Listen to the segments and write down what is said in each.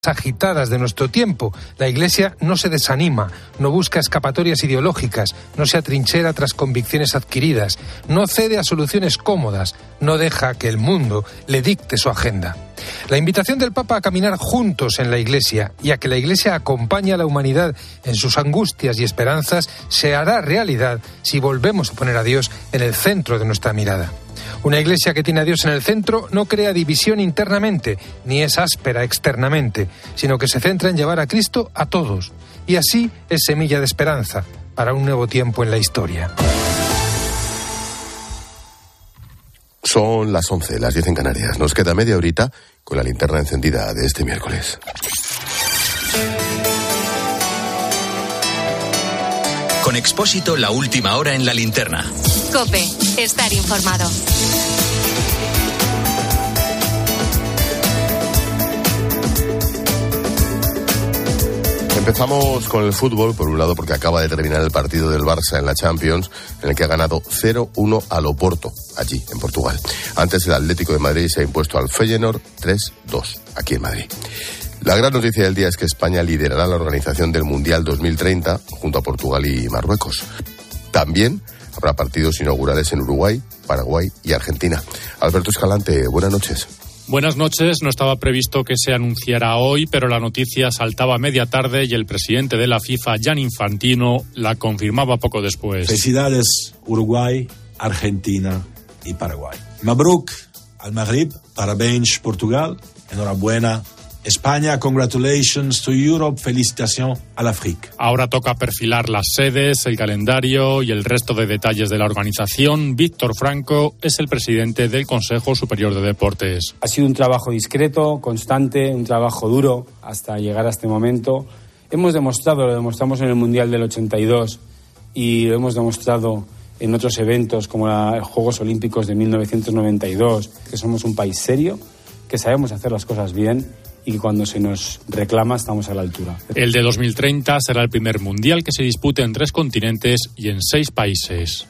agitadas de nuestro tiempo. La Iglesia no se desanima, no busca escapatorias ideológicas, no se atrinchera tras convicciones adquiridas, no cede a soluciones cómodas, no deja que el mundo le dicte su agenda. La invitación del Papa a caminar juntos en la Iglesia y a que la Iglesia acompañe a la humanidad en sus angustias y esperanzas se hará realidad si volvemos a poner a Dios en el centro de nuestra mirada. Una Iglesia que tiene a Dios en el centro no crea división internamente, ni es áspera externamente, sino que se centra en llevar a Cristo a todos. Y así es semilla de esperanza para un nuevo tiempo en la historia. Son las 11, las 10 en Canarias. Nos queda media horita con la linterna encendida de este miércoles. Con Expósito, la última hora en la linterna. COPE, estar informado. Empezamos con el fútbol, por un lado porque acaba de terminar el partido del Barça en la Champions, en el que ha ganado 0-1 al Oporto, allí, en Portugal. Antes el Atlético de Madrid se ha impuesto al Feyenoord 3-2, aquí en Madrid. La gran noticia del día es que España liderará la organización del Mundial 2030 junto a Portugal y Marruecos. También habrá partidos inaugurales en Uruguay, Paraguay y Argentina. Alberto Escalante, buenas noches. Buenas noches. No estaba previsto que se anunciara hoy, pero la noticia saltaba a media tarde y el presidente de la FIFA, Gianni Infantino, la confirmaba poco después. Felicidades Uruguay, Argentina y Paraguay. Mabruk al Maghrib, parabéns Portugal, enhorabuena España, congratulations to Europe, felicitación al África. Ahora toca perfilar las sedes, el calendario y el resto de detalles de la organización. Víctor Franco es el presidente del Consejo Superior de Deportes. Ha sido un trabajo discreto, constante, un trabajo duro hasta llegar a este momento. Lo demostramos en el Mundial del 82 y lo hemos demostrado en otros eventos como los Juegos Olímpicos de 1992, que somos un país serio, que sabemos hacer las cosas bien y cuando se nos reclama estamos a la altura. El de 2030 será el primer mundial que se dispute en 3 continentes y en 6 países.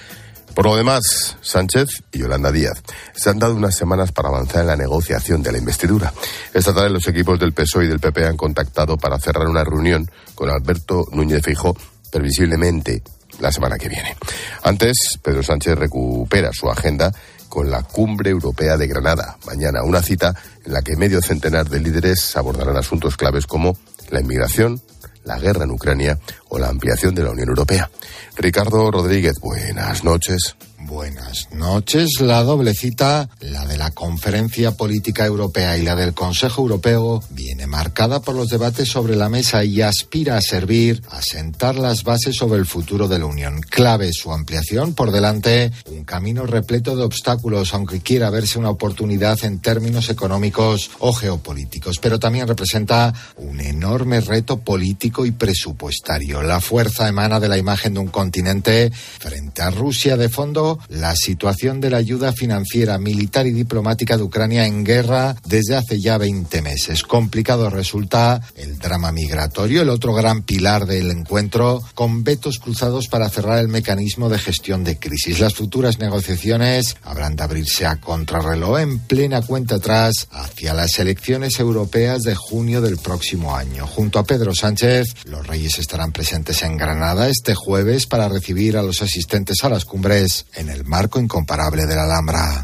Por lo demás, Sánchez y Yolanda Díaz se han dado unas semanas para avanzar en la negociación de la investidura. Esta tarde los equipos del PSOE y del PP han contactado para cerrar una reunión con Alberto Núñez Feijóo, previsiblemente la semana que viene. Antes, Pedro Sánchez recupera su agenda con la Cumbre Europea de Granada. Mañana, una cita en la que medio centenar de líderes abordarán asuntos claves como la inmigración, la guerra en Ucrania o la ampliación de la Unión Europea. Ricardo Rodríguez, buenas noches. Buenas noches. La doble cita, la de la Conferencia Política Europea y la del Consejo Europeo, viene marcada por los debates sobre la mesa y aspira a servir a sentar las bases sobre el futuro de la Unión. Clave su ampliación, por delante un camino repleto de obstáculos, aunque quiera verse una oportunidad en términos económicos o geopolíticos, pero también representa un enorme reto político y presupuestario. La fuerza emana de la imagen de un continente frente a Rusia. De fondo, la situación de la ayuda financiera, militar y diplomática de Ucrania en guerra desde hace ya 20 meses. Complicado resulta el drama migratorio, el otro gran pilar del encuentro, con vetos cruzados para cerrar el mecanismo de gestión de crisis. Las futuras negociaciones habrán de abrirse a contrarreloj en plena cuenta atrás hacia las elecciones europeas de junio del próximo año. Junto a Pedro Sánchez, los reyes estarán presentes en Granada este jueves para recibir a los asistentes a las cumbres en el marco incomparable de la Alhambra.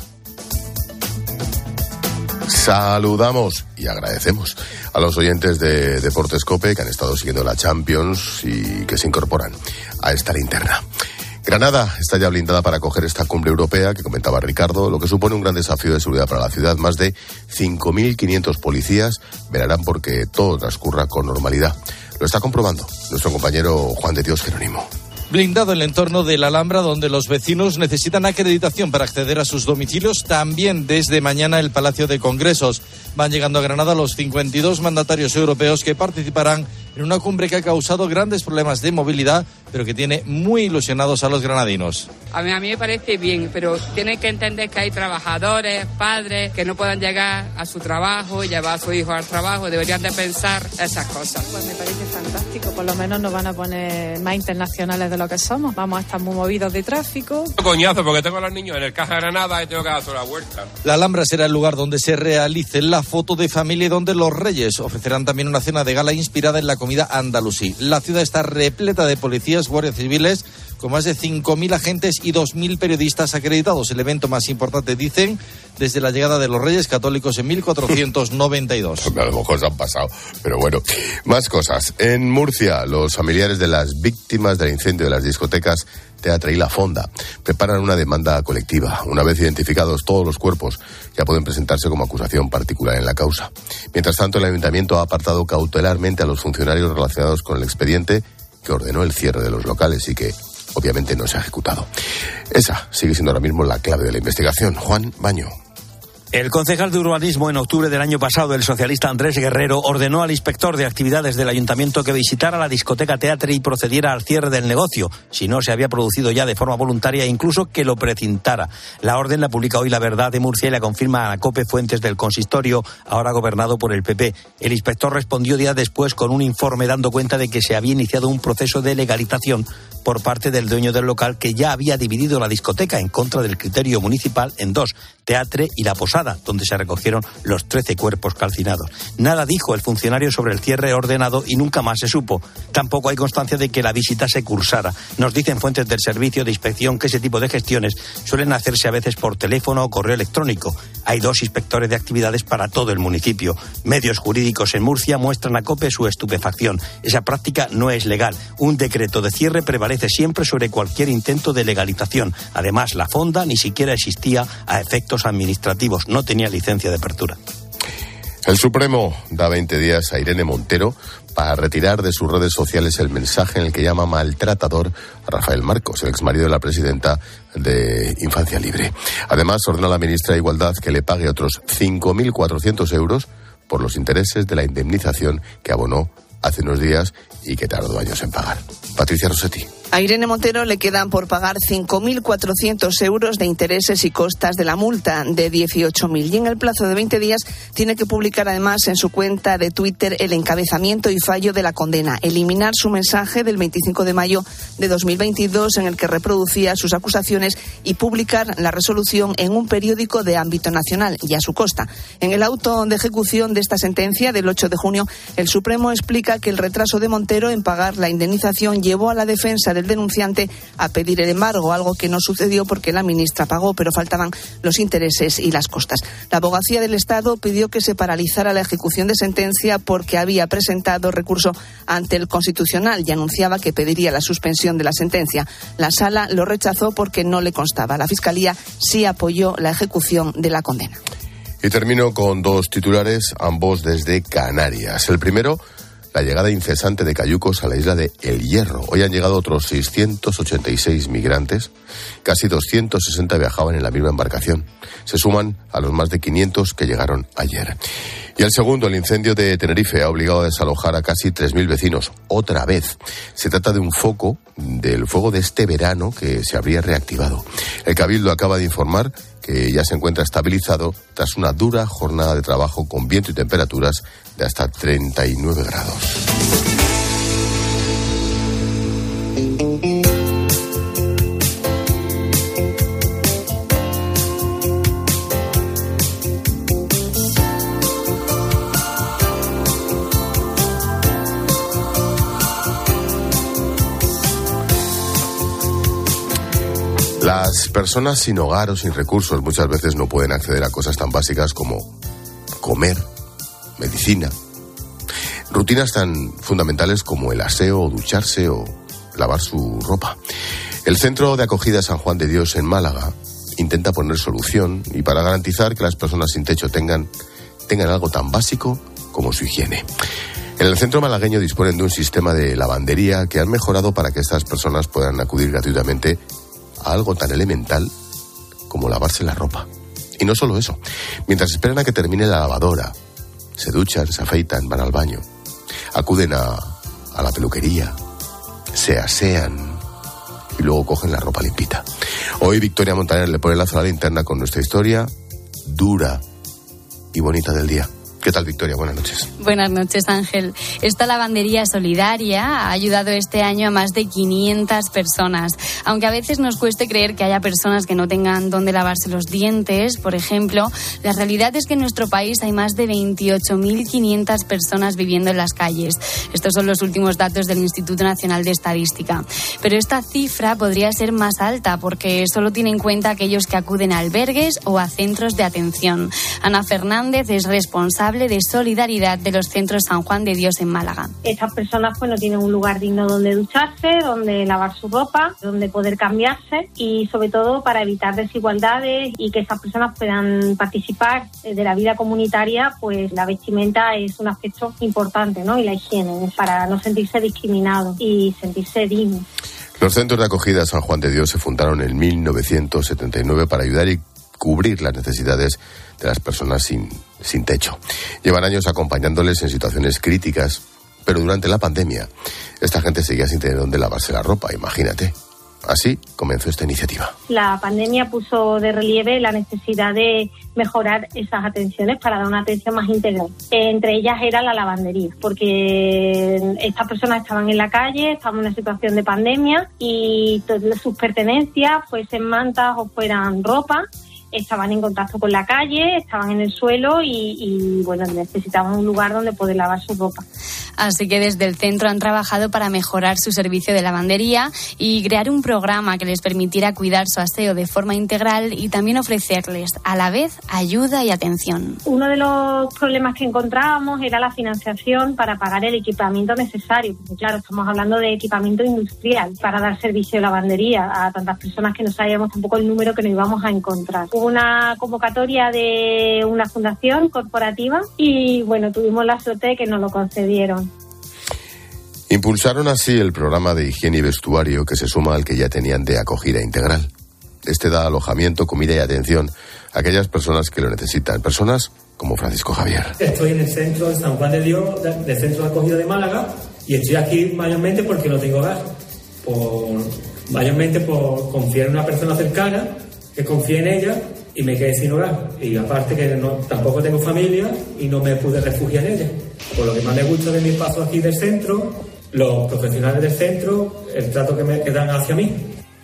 Saludamos y agradecemos a los oyentes de Deportes COPE que han estado siguiendo la Champions y que se incorporan a esta linterna. Granada está ya blindada para acoger esta cumbre europea que comentaba Ricardo, lo que supone un gran desafío de seguridad para la ciudad. Más de 5.500 policías velarán porque todo transcurra con normalidad. Lo está comprobando nuestro compañero Juan de Dios Jerónimo. Blindado el entorno de la Alhambra, donde los vecinos necesitan acreditación para acceder a sus domicilios. También desde mañana el Palacio de Congresos. Van llegando a Granada los 52 mandatarios europeos que participarán en una cumbre que ha causado grandes problemas de movilidad, pero que tiene muy ilusionados a los granadinos. A mí me parece bien, pero tienen que entender que hay trabajadores, padres, que no puedan llegar a su trabajo y llevar a su hijo al trabajo. Deberían de pensar esas cosas. Pues me parece fantástico. Por lo menos nos van a poner más internacionales de lo que somos. Vamos a estar muy movidos de tráfico. Coñazo, porque tengo a los niños en el Caja Granada y tengo que dar la vuelta. La Alhambra será el lugar donde se realice la foto de familia y donde los reyes ofrecerán también una cena de gala inspirada en la comida andalusí. La ciudad está repleta de policías, guardias civiles, con más de 5.000 agentes y 2.000 periodistas acreditados. El evento más importante, dicen, desde la llegada de los Reyes Católicos en 1492. A lo mejor se han pasado, pero bueno. Más cosas. En Murcia, los familiares de las víctimas del incendio de las discotecas Teatre y La Fonda preparan una demanda colectiva. Una vez identificados todos los cuerpos, ya pueden presentarse como acusación particular en la causa. Mientras tanto, el Ayuntamiento ha apartado cautelarmente a los funcionarios relacionados con el expediente que ordenó el cierre de los locales y que obviamente no se ha ejecutado. Esa sigue siendo ahora mismo la clave de la investigación. Juan Baño. El concejal de urbanismo en octubre del año pasado, el socialista Andrés Guerrero, ordenó al inspector de actividades del ayuntamiento que visitara la discoteca Teatre y procediera al cierre del negocio, si no se había producido ya de forma voluntaria, e incluso que lo precintara. La orden la publica hoy La Verdad de Murcia y la confirma a COPE fuentes del consistorio, ahora gobernado por el PP. El inspector respondió días después con un informe dando cuenta de que se había iniciado un proceso de legalización por parte del dueño del local, que ya había dividido la discoteca en contra del criterio municipal en dos, Teatre y La Posada, donde se recogieron los 13 cuerpos calcinados. Nada dijo el funcionario sobre el cierre ordenado y nunca más se supo. Tampoco hay constancia de que la visita se cursara. Nos dicen fuentes del servicio de inspección que ese tipo de gestiones suelen hacerse a veces por teléfono o correo electrónico. Hay 2 inspectores de actividades para todo el municipio. Medios jurídicos en Murcia muestran a COPE su estupefacción. Esa práctica no es legal. Un decreto de cierre prevalece siempre sobre cualquier intento de legalización. Además, La Fonda ni siquiera existía a efectos administrativos. No tenía licencia de apertura. El Supremo da 20 días a Irene Montero para retirar de sus redes sociales el mensaje en el que llama maltratador a Rafael Marcos, el exmarido de la presidenta de Infancia Libre. Además, ordena a la ministra de Igualdad que le pague otros 5.400 euros por los intereses de la indemnización que abonó hace unos días y que tardó años en pagar. Patricia Rossetti. A Irene Montero le quedan por pagar 5.400 euros de intereses y costas de la multa de 18.000. Y en el plazo de 20 días tiene que publicar además en su cuenta de Twitter el encabezamiento y fallo de la condena. Eliminar su mensaje del 25 de mayo de 2022 en el que reproducía sus acusaciones y publicar la resolución en un periódico de ámbito nacional y a su costa. En el auto de ejecución de esta sentencia del 8 de junio, el Supremo explica que el retraso de Montero en pagar la indemnización llevó a la defensa del denunciante a pedir el embargo, algo que no sucedió porque la ministra pagó, pero faltaban los intereses y las costas. La Abogacía del Estado pidió que se paralizara la ejecución de sentencia porque había presentado recurso ante el Constitucional y anunciaba que pediría la suspensión de la sentencia. La Sala lo rechazó porque no le constaba. La Fiscalía sí apoyó la ejecución de la condena. Y termino con 2 titulares, ambos desde Canarias. El primero, la llegada incesante de cayucos a la isla de El Hierro. Hoy han llegado otros 686 migrantes. Casi 260 viajaban en la misma embarcación. Se suman a los más de 500 que llegaron ayer. Y el segundo, el incendio de Tenerife ha obligado a desalojar a casi 3.000 vecinos. Otra vez. Se trata de un foco del fuego de este verano que se habría reactivado. El Cabildo acaba de informar que ya se encuentra estabilizado tras una dura jornada de trabajo con viento y temperaturas de hasta 39 grados. Las personas sin hogar o sin recursos muchas veces no pueden acceder a cosas tan básicas como comer, medicina, rutinas tan fundamentales como el aseo o ducharse o lavar su ropa. El Centro de Acogida San Juan de Dios en Málaga intenta poner solución y para garantizar que las personas sin techo tengan algo tan básico como su higiene. En el centro malagueño disponen de un sistema de lavandería que han mejorado para que estas personas puedan acudir gratuitamente a algo tan elemental como lavarse la ropa. Y no solo eso, mientras esperan a que termine la lavadora, se duchan, se afeitan, van al baño, acuden a la peluquería, se asean, y luego cogen la ropa limpita. Hoy Victoria Montaner le pone lazo a la linterna con nuestra historia dura y bonita del día. ¿Qué tal, Victoria? Buenas noches. Buenas noches, Ángel. Esta lavandería solidaria ha ayudado este año a más de 500 personas. Aunque a veces nos cueste creer que haya personas que no tengan dónde lavarse los dientes, por ejemplo, la realidad es que en nuestro país hay más de 28.500 personas viviendo en las calles. Estos son los últimos datos del Instituto Nacional de Estadística. Pero esta cifra podría ser más alta porque solo tiene en cuenta aquellos que acuden a albergues o a centros de atención. Ana Fernández es responsable de solidaridad de los centros San Juan de Dios en Málaga. Estas personas pues no tienen un lugar digno donde ducharse, donde lavar su ropa, donde poder cambiarse y sobre todo para evitar desigualdades y que esas personas puedan participar de la vida comunitaria, pues la vestimenta es un aspecto importante, ¿no? Y la higiene, para no sentirse discriminados y sentirse dignos. Los centros de acogida San Juan de Dios se fundaron en 1979 para ayudar y cubrir las necesidades de las personas sin techo. Llevan años acompañándoles en situaciones críticas, pero durante la pandemia esta gente seguía sin tener dónde lavarse la ropa, imagínate. Así comenzó esta iniciativa. La pandemia puso de relieve la necesidad de mejorar esas atenciones para dar una atención más integral. Entre ellas era la lavandería, porque estas personas estaban en la calle, estaban en una situación de pandemia y todas sus pertenencias, fuesen mantas o fueran ropa, estaban en contacto con la calle, estaban en el suelo y bueno, necesitaban un lugar donde poder lavar su ropa. Así que desde el centro han trabajado para mejorar su servicio de lavandería y crear un programa que les permitiera cuidar su aseo de forma integral y también ofrecerles a la vez ayuda y atención. Uno de los problemas que encontrábamos era la financiación para pagar el equipamiento necesario, porque claro, estamos hablando de equipamiento industrial para dar servicio de lavandería a tantas personas que no sabíamos tampoco el número que nos íbamos a encontrar. Hubo una convocatoria de una fundación corporativa y bueno, tuvimos la suerte de que nos lo concedieron. Impulsaron así el programa de higiene y vestuario que se suma al que ya tenían de acogida integral. Este da alojamiento, comida y atención a aquellas personas que lo necesitan. Personas como Francisco Javier. Estoy en el centro de San Juan de Dios, del centro de acogida de Málaga, y estoy aquí mayormente porque no tengo hogar. Mayormente por confiar en una persona cercana, que confíe en ella y me quedé sin hogar. Y aparte que tampoco tengo familia y no me pude refugiar en ella. Por lo que más me gusta de mi paso aquí del centro, los profesionales del centro, el trato que dan hacia mí.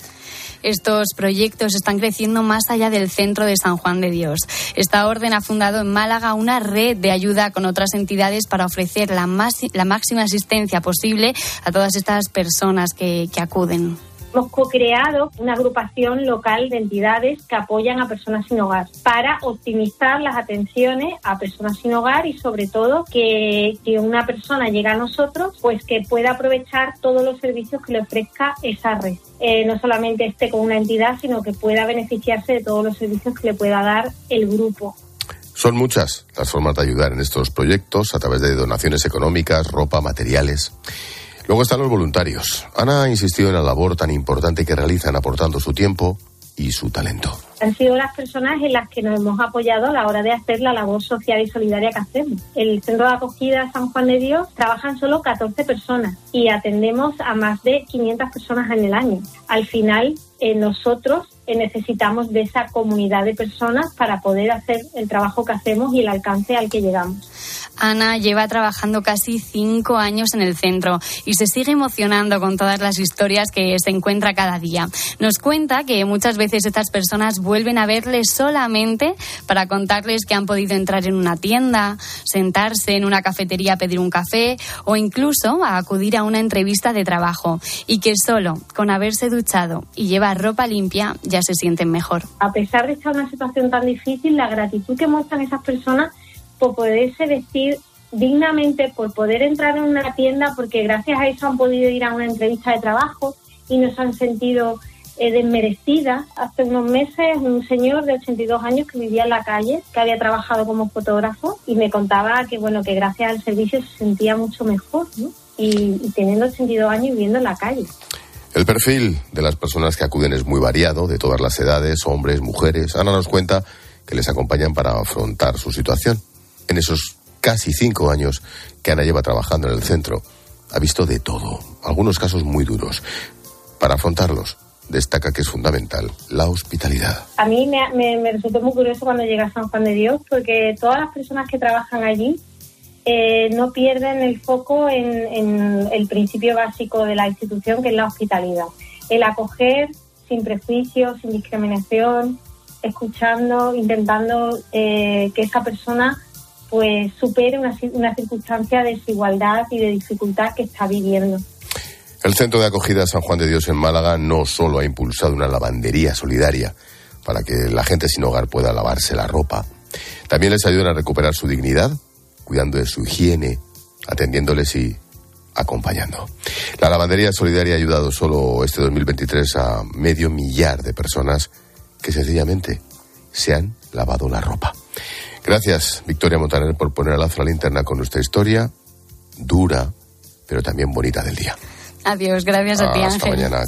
Estos proyectos están creciendo más allá del centro de San Juan de Dios. Esta orden ha fundado en Málaga una red de ayuda con otras entidades para ofrecer la máxima asistencia posible a todas estas personas que acuden. Hemos co-creado una agrupación local de entidades que apoyan a personas sin hogar para optimizar las atenciones a personas sin hogar y sobre todo que una persona llegue a nosotros pues que pueda aprovechar todos los servicios que le ofrezca esa red. No solamente esté con una entidad, sino que pueda beneficiarse de todos los servicios que le pueda dar el grupo. Son muchas las formas de ayudar en estos proyectos a través de donaciones económicas, ropa, materiales. Luego están los voluntarios. Ana ha insistido en la labor tan importante que realizan aportando su tiempo y su talento. Han sido las personas en las que nos hemos apoyado a la hora de hacer la labor social y solidaria que hacemos. El centro de acogida San Juan de Dios trabajan solo 14 personas y atendemos a más de 500 personas en el año. Al final, nosotros necesitamos de esa comunidad de personas para poder hacer el trabajo que hacemos y el alcance al que llegamos. Ana lleva trabajando casi 5 años en el centro y se sigue emocionando con todas las historias que se encuentra cada día. Nos cuenta que muchas veces estas personas vuelven a verles solamente para contarles que han podido entrar en una tienda, sentarse en una cafetería a pedir un café o incluso a acudir a una entrevista de trabajo y que solo con haberse duchado y llevar ropa limpia ya se sienten mejor. A pesar de estar en una situación tan difícil, la gratitud que muestran esas personas por poderse vestir dignamente, por poder entrar en una tienda, porque gracias a eso han podido ir a una entrevista de trabajo y no se han sentido desmerecidas. Hace unos meses un señor de 82 años que vivía en la calle, que había trabajado como fotógrafo y me contaba que que gracias al servicio se sentía mucho mejor, ¿no? Y teniendo 82 años viviendo en la calle. El perfil de las personas que acuden es muy variado, de todas las edades, hombres, mujeres. Ana nos cuenta que les acompañan para afrontar su situación. En esos casi 5 años que Ana lleva trabajando en el centro, ha visto de todo, algunos casos muy duros. Para afrontarlos, destaca que es fundamental la hospitalidad. A mí me resultó muy curioso cuando llegué a San Juan de Dios, porque todas las personas que trabajan allí no pierden el foco en el principio básico de la institución, que es la hospitalidad. El acoger sin prejuicios, sin discriminación, escuchando, intentando que esa persona pues supere una circunstancia de desigualdad y de dificultad que está viviendo. El Centro de Acogida San Juan de Dios en Málaga no solo ha impulsado una lavandería solidaria para que la gente sin hogar pueda lavarse la ropa, también les ayudan a recuperar su dignidad, cuidando de su higiene, atendiéndoles y acompañando. La lavandería solidaria ha ayudado solo este 2023 a 500.000 de personas que sencillamente se han lavado la ropa. Gracias, Victoria Montaner, por poner al lazo a la linterna con nuestra historia dura, pero también bonita del día. Adiós, gracias a ti, Ángel. Hasta mañana.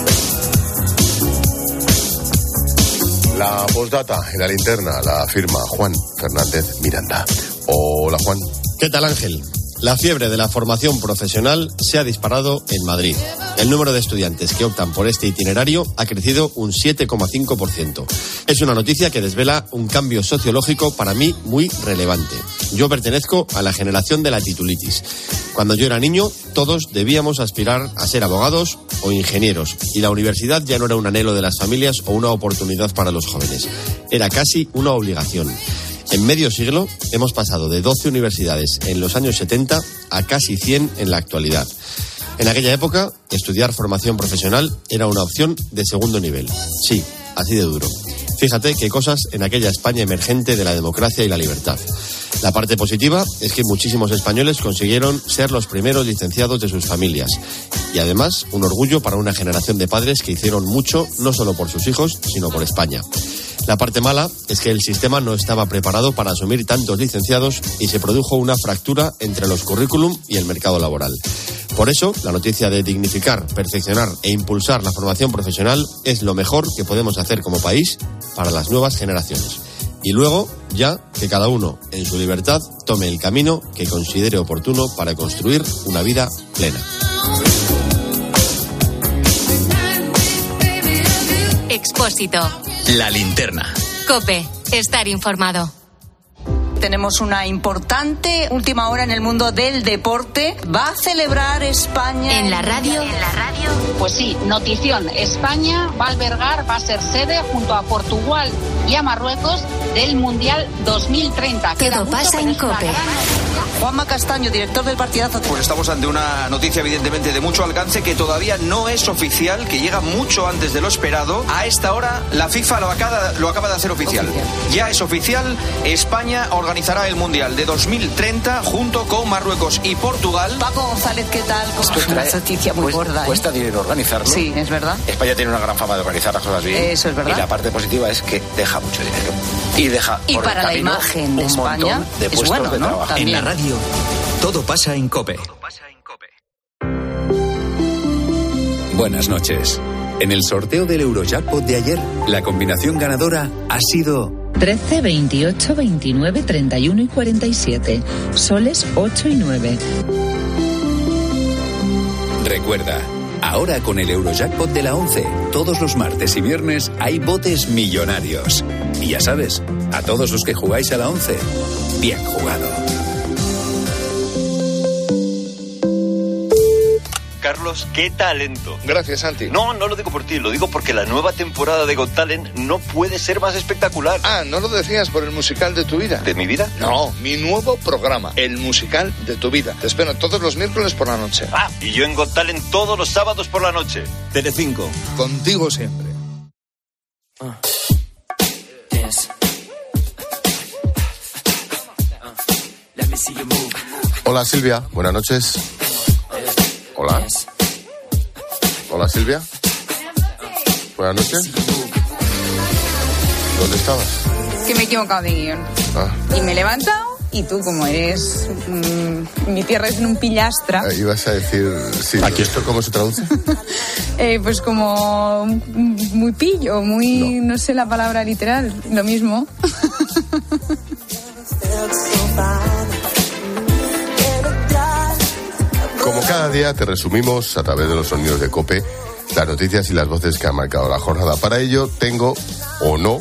La postdata en la linterna la firma Juan Fernández Miranda. Hola, Juan. ¿Qué tal, Ángel? La fiebre de la formación profesional se ha disparado en Madrid. El número de estudiantes que optan por este itinerario ha crecido un 7,5%. Es una noticia que desvela un cambio sociológico para mí muy relevante. Yo pertenezco a la generación de la titulitis. Cuando yo era niño, todos debíamos aspirar a ser abogados o ingenieros, y la universidad ya no era un anhelo de las familias o una oportunidad para los jóvenes. Era casi una obligación. En medio siglo hemos pasado de 12 universidades en los años 70 a casi 100 en la actualidad. En aquella época, estudiar formación profesional era una opción de segundo nivel. Sí, así de duro. Fíjate qué cosas en aquella España emergente de la democracia y la libertad. La parte positiva es que muchísimos españoles consiguieron ser los primeros licenciados de sus familias. Y además, un orgullo para una generación de padres que hicieron mucho, no solo por sus hijos, sino por España. La parte mala es que el sistema no estaba preparado para asumir tantos licenciados y se produjo una fractura entre los currículum y el mercado laboral. Por eso, la noticia de dignificar, perfeccionar e impulsar la formación profesional es lo mejor que podemos hacer como país para las nuevas generaciones. Y luego, ya que cada uno, en su libertad, tome el camino que considere oportuno para construir una vida plena. Expósito. La linterna. COPE. Estar informado. Tenemos una importante última hora en el mundo del deporte. ¿Va a celebrar España en la radio? Pues sí, notición. España va a albergar, va a ser sede junto a Portugal y a Marruecos del Mundial 2030. Todo pasa en COPE. Juanma Castaño, director del partidazo. Pues estamos ante una noticia evidentemente de mucho alcance que todavía no es oficial, que llega mucho antes de lo esperado. A esta hora la FIFA lo acaba de hacer oficial. Ya es oficial, España organizará el Mundial de 2030 junto con Marruecos y Portugal. Paco González, ¿qué tal? Es una noticia muy gorda. Cuesta dinero organizarlo. Sí, es verdad. España tiene una gran fama de organizar las cosas bien. Eso es verdad. Y la parte positiva es que deja mucho dinero. Y para la imagen de España de es bueno, de ¿no? También. En la radio, todo pasa en COPE. Buenas noches. En el sorteo del Eurojackpot de ayer, la combinación ganadora ha sido 13, 28, 29, 31 y 47. Soles 8 y 9. Recuerda, ahora con el Eurojackpot de la 11, todos los martes y viernes hay botes millonarios. Y ya sabes, a todos los que jugáis a la 11, bien jugado. Carlos, qué talento. Gracias, Santi. No lo digo por ti, lo digo porque la nueva temporada de Got Talent no puede ser más espectacular. Ah, ¿no lo decías por el musical de tu vida? ¿De mi vida? No, mi nuevo programa, el musical de tu vida. Te espero todos los miércoles por la noche. Ah, y yo en Got Talent todos los sábados por la noche. Telecinco, contigo siempre. Hola, Silvia, buenas noches. Hola. Hola, Silvia. Buenas noches. ¿Dónde estabas? Que me he equivocado de guión. Y me he levantado y tú, como eres... mi tierra es un pillastra. Ibas a decir... Sí, ¿aquí esto cómo se traduce? Pues como muy pillo, muy... No sé la palabra literal, lo mismo. Como cada día te resumimos a través de los sonidos de COPE las noticias y las voces que han marcado la jornada. Para ello tengo, o no,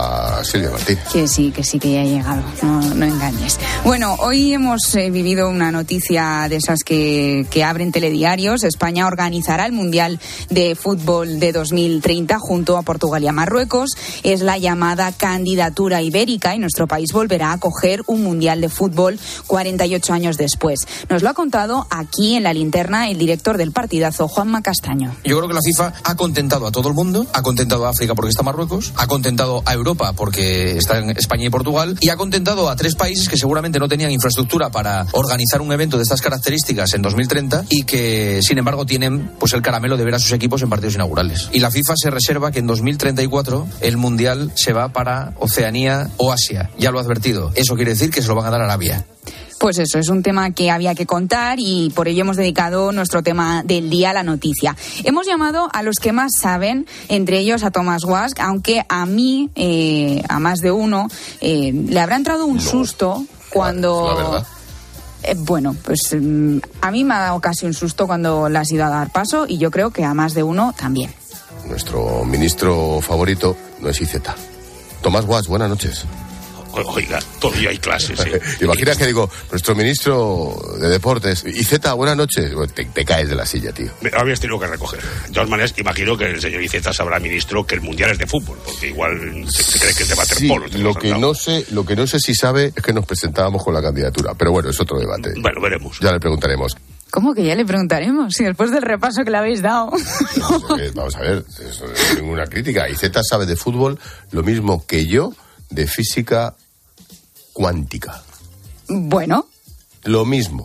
a Silvia Martínez. Que sí, que ya ha llegado, no engañes. Bueno, hoy hemos vivido una noticia de esas que abren telediarios. España organizará el Mundial de Fútbol de 2030 junto a Portugal y a Marruecos. Es la llamada candidatura ibérica y nuestro país volverá a acoger un Mundial de Fútbol 48 años después. Nos lo ha contado aquí en La Linterna el director del partidazo, Juanma Castaño. Yo creo que la FIFA ha contentado a todo el mundo, ha contentado a África porque está Marruecos, ha contentado a Europa porque están España y Portugal, y ha contentado a 3 países que seguramente no tenían infraestructura para organizar un evento de estas características en 2030 y que, sin embargo, tienen pues el caramelo de ver a sus equipos en partidos inaugurales. Y la FIFA se reserva que en 2034 el Mundial se va para Oceanía o Asia. Ya lo ha advertido. Eso quiere decir que se lo van a dar a Arabia. Pues eso, es un tema que había que contar y por ello hemos dedicado nuestro tema del día a la noticia. Hemos llamado a los que más saben, entre ellos a Thomas Wask, aunque a mí, a más de uno, le habrá entrado un susto cuando... La verdad. Bueno, pues a mí me ha dado casi un susto cuando le has ido a dar paso y yo creo que a más de uno también. Nuestro ministro favorito no es Iceta. Tomás Wask, buenas noches. Oiga, todavía hay clases, ¿eh? Imaginas que digo, nuestro ministro de Deportes, Iceta, buenas noches. Te caes de la silla, tío. Me habías tenido que recoger. De todas maneras, imagino que el señor Iceta sabrá, ministro, que el Mundial es de fútbol, porque igual se cree que es de waterpolo. Sí, lo que no sé si sabe es que nos presentábamos con la candidatura, pero bueno, es otro debate. Bueno, veremos. Ya le preguntaremos. ¿Cómo que ya le preguntaremos? Si después del repaso que le habéis dado... Vamos a ver, eso no es ninguna crítica. Iceta sabe de fútbol lo mismo que yo de física cuántica. Bueno. Lo mismo.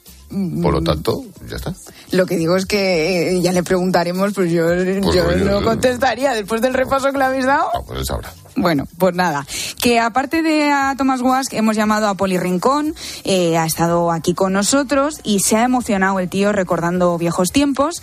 Por lo tanto, ya está. Lo que digo es que ya le preguntaremos, pues yo no contestaría después del repaso que le habéis dado. No, pues es ahora. Bueno, pues nada, que aparte de a Thomas Wask hemos llamado a Poli Rincón, ha estado aquí con nosotros y se ha emocionado el tío recordando viejos tiempos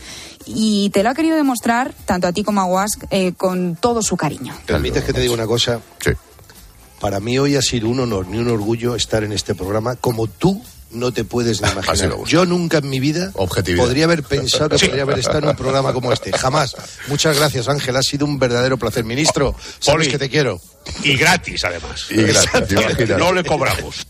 y te lo ha querido demostrar, tanto a ti como a Wask, con todo su cariño. ¿Te permites que te diga una cosa? Sí. Para mí hoy ha sido un honor ni un orgullo estar en este programa como tú no te puedes ni imaginar. Yo nunca en mi vida podría haber pensado que podría haber estado en un programa como este. Jamás. Muchas gracias, Ángel. Ha sido un verdadero placer. Ministro, sabes que te quiero. Y gratis, además. Y gratis. No le cobramos.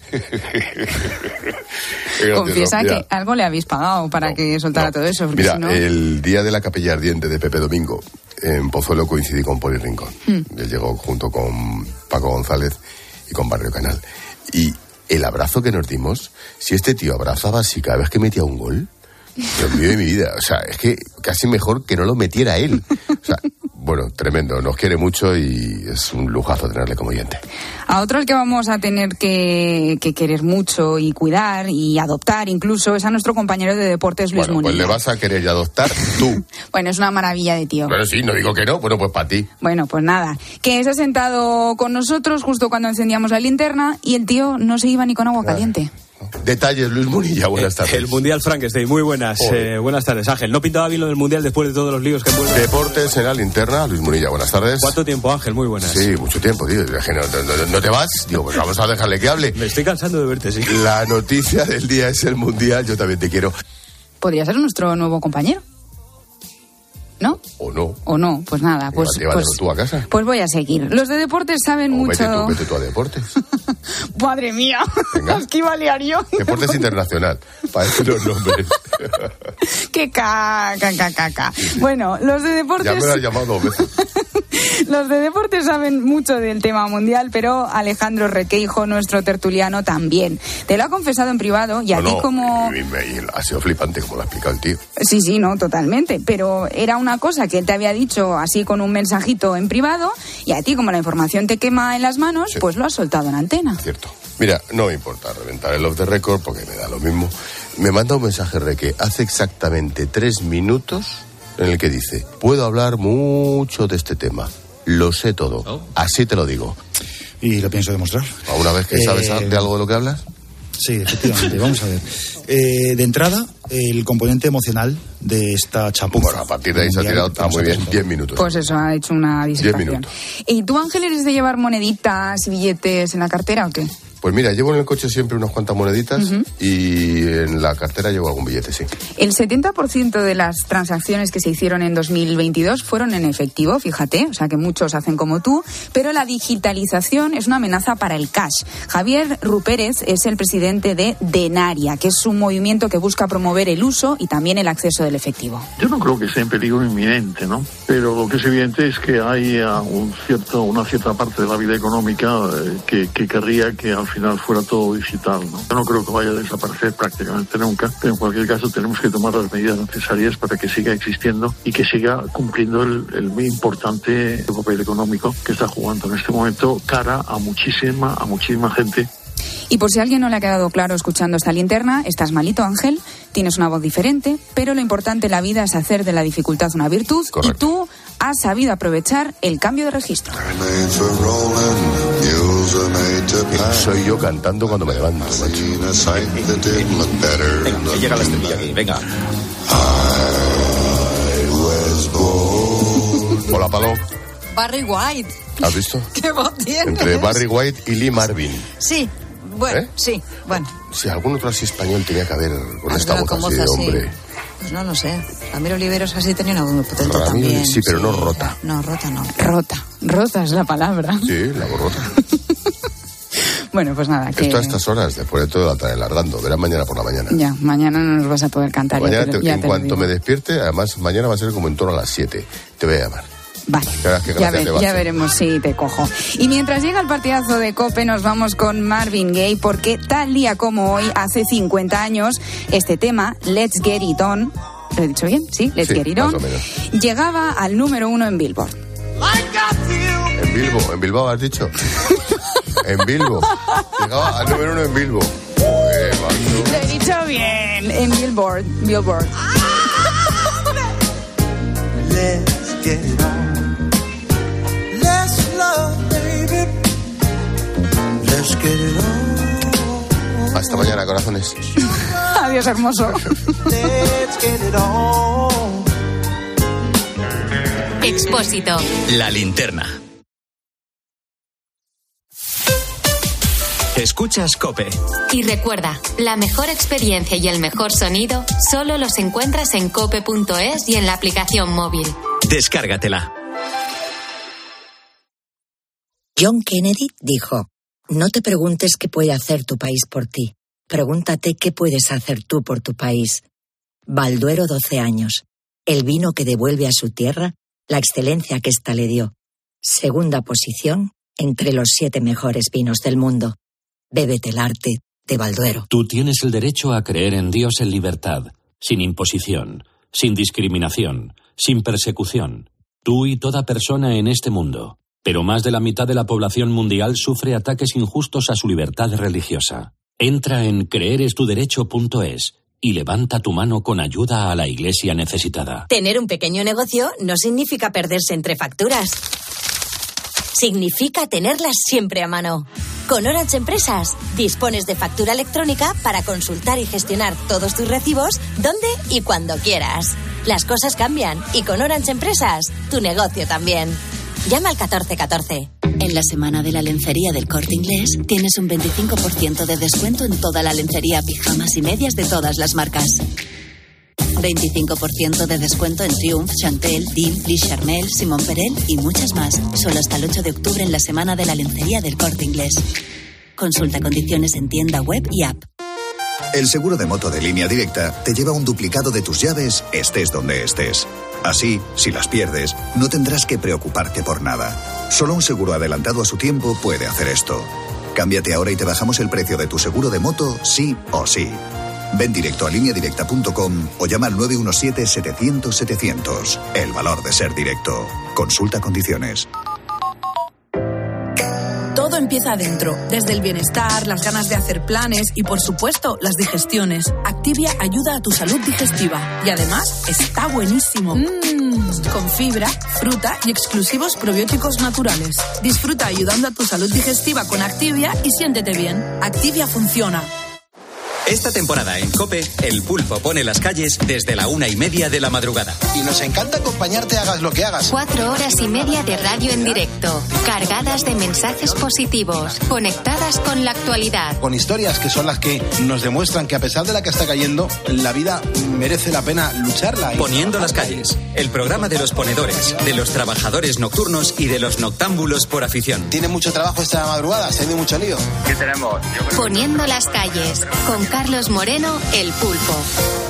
Confiesa que algo le habéis pagado para que soltara todo eso. Mira, si no... el día de la Capilla Ardiente de Pepe Domingo, en Pozuelo coincidí con Poli Rincón. Él llegó junto con Paco González y con Barrio Canal. Y el abrazo que nos dimos, si este tío abrazaba así cada vez que metía un gol, Dios mío de mi vida, o sea, es que casi mejor que no lo metiera él. O sea, bueno, tremendo, nos quiere mucho y es un lujazo tenerle como oyente. A otro al que vamos a tener que querer mucho y cuidar y adoptar incluso es a nuestro compañero de deportes, Luis Munilla. Pues le vas a querer y adoptar tú. Bueno, es una maravilla de tío. Pero sí, no digo que no, bueno, pues para ti. Bueno, pues nada, que se ha sentado con nosotros justo cuando encendíamos la linterna y el tío no se iba ni con agua caliente. Detalles, Luis Munilla, buenas tardes. El Mundial Frankenstein, muy buenas. Buenas tardes, Ángel. No pintaba bien lo del Mundial después de todos los líos que envuelve. Deportes en la linterna, Luis Munilla, buenas tardes. ¿Cuánto tiempo, Ángel? Muy buenas. Sí, mucho tiempo, tío. ¿No te vas? Digo, pues vamos a dejarle que hable. Me estoy cansando de verte, sí. La noticia del día es el Mundial, yo también te quiero. Podría ser nuestro nuevo compañero, ¿no? O no, pues nada. Pues tú a casa. Pues voy a seguir. Los de deportes saben mucho... Vete tú a deportes. Madre mía, es que iba a liar yo. Deportes internacional, para decir los nombres. ¡Qué caca! Bueno, los de deportes... Ya me lo has llamado 2 veces. Los de deportes saben mucho del tema mundial, pero Alejandro Requeijo, nuestro tertuliano, también. Te lo ha confesado en privado y a ti como... Ha sido flipante como lo ha explicado el tío. Sí, no, totalmente. Pero era una cosa que él te había dicho así con un mensajito en privado y a ti como la información te quema en las manos, sí, pues lo has soltado en antena. Cierto. Mira, no me importa reventar el off the record porque me da lo mismo. Me manda un mensaje Reque hace exactamente 3 minutos en el que dice: puedo hablar mucho de este tema, lo sé todo, así te lo digo. Y lo pienso demostrar. ¿A una vez que sabes de algo de lo que hablas? Sí, efectivamente, vamos a ver. De entrada, el componente emocional de esta chapuza. Bueno, a partir de ahí se ha tirado muy bien, 10 minutos. Pues eso, ha hecho una disertación. 10 minutos. ¿Y tú, Ángel, eres de llevar moneditas y billetes en la cartera o qué? Pues mira, llevo en el coche siempre unas cuantas moneditas y en la cartera llevo algún billete, sí. El 70% de las transacciones que se hicieron en 2022 fueron en efectivo, fíjate, o sea que muchos hacen como tú, pero la digitalización es una amenaza para el cash. Javier Rupérez es el presidente de Denaria, que es un movimiento que busca promover el uso y también el acceso del efectivo. Yo no creo que esté en peligro inminente, ¿no? Pero lo que es evidente es que hay una cierta parte de la vida económica que querría que al final fuera todo digital, ¿no? Yo no creo que vaya a desaparecer prácticamente nunca, pero en cualquier caso tenemos que tomar las medidas necesarias para que siga existiendo y que siga cumpliendo el muy importante papel económico que está jugando en este momento cara a muchísima gente. Y por si a alguien no le ha quedado claro escuchando esta linterna, estás malito, Ángel, tienes una voz diferente, pero lo importante en la vida es hacer de la dificultad una virtud. Correcto. Y tú has sabido aprovechar el cambio de registro. Soy yo cantando cuando me levanto. Venga, que llega la estrella aquí, venga. Hola, Palo. Barry White. ¿Has visto? ¿Qué voz tienes? Entre Barry White y Lee Marvin. Sí, bueno, sí, bueno. Si algún otro así español tenía que haber con esta voz así de hombre. Pues no lo sé. Ramiro Oliveros así tenía una voz muy potente también. Sí, pero sí. No rota. No, rota no. Rota es la palabra. Sí, la voz rota. Bueno, pues nada. Esto a estas horas, después de todo, la estaré largando. Verás mañana por la mañana. Ya, mañana no nos vas a poder cantar. Mañana, en cuanto me despierte, además, mañana va a ser como en torno a las 7. Te voy a llamar. Vale, ya veremos si te cojo. Y mientras llega el partidazo de COPE, nos vamos con Marvin Gaye, porque tal día como hoy, hace 50 años, este tema, Let's Get It On, ¿lo he dicho bien? Sí, Let's Get It On, llegaba al número 1 en Billboard. En Bilbao has dicho. En Bilbo. Llegaba al número 1 en Bilbo. Lo he dicho bien, en Billboard. Let's get it on. Let's love, baby. Let's get it on. Hasta mañana, corazones. Adiós, hermoso. Let's get it on. Expósito. La linterna. Escuchas COPE. Y recuerda, la mejor experiencia y el mejor sonido solo los encuentras en cope.es y en la aplicación móvil. Descárgatela. John Kennedy dijo: no te preguntes qué puede hacer tu país por ti. Pregúntate qué puedes hacer tú por tu país. Balduero 12 años. El vino que devuelve a su tierra la excelencia que ésta le dio. Segunda posición entre los 7 mejores vinos del mundo. Bébete el arte de Balduero. Tú tienes el derecho a creer en Dios en libertad, sin imposición, sin discriminación, sin persecución. Tú y toda persona en este mundo. Pero más de la mitad de la población mundial sufre ataques injustos a su libertad religiosa. Entra en creerestuderecho.es y levanta tu mano con ayuda a la iglesia necesitada. Tener un pequeño negocio no significa perderse entre facturas. Significa tenerlas siempre a mano. Con Orange Empresas dispones de factura electrónica para consultar y gestionar todos tus recibos donde y cuando quieras. Las cosas cambian y con Orange Empresas tu negocio también. Llama al 1414. En la semana de la lencería del Corte Inglés tienes un 25% de descuento en toda la lencería, pijamas y medias de todas las marcas. 25% de descuento en Triumph, Chantel, Deal, Lee Charmel, Simon Perel y muchas más. Solo hasta el 8 de octubre en la semana de la lencería del Corte Inglés. Consulta condiciones en tienda web y app. El seguro de moto de Línea Directa te lleva un duplicado de tus llaves, estés donde estés. Así, si las pierdes, no tendrás que preocuparte por nada. Solo un seguro adelantado a su tiempo puede hacer esto. Cámbiate ahora y te bajamos el precio de tu seguro de moto, sí o sí. Ven directo a lineadirecta.com o llama al 917-700-700. El valor de ser directo. Consulta condiciones. Todo empieza adentro, desde el bienestar, las ganas de hacer planes y, por supuesto, las digestiones. Activia ayuda a tu salud digestiva y además está buenísimo. Con fibra, fruta y exclusivos probióticos naturales. Disfruta ayudando a tu salud digestiva con Activia y siéntete bien. Activia funciona. Esta temporada en COPE, El Pulpo pone las calles desde la 1:30 de la madrugada. Y nos encanta acompañarte, hagas lo que hagas. 4 horas y media de radio en directo, cargadas de mensajes positivos, conectadas con la actualidad. Con historias que son las que nos demuestran que a pesar de la que está cayendo, la vida merece la pena lucharla. Poniendo las calles, el programa de los ponedores, de los trabajadores nocturnos y de los noctámbulos por afición. ¿Tiene mucho trabajo esta madrugada? ¿Se tiene mucho lío? ¿Qué tenemos? Poniendo las calles, con Carlos Moreno, El Pulpo.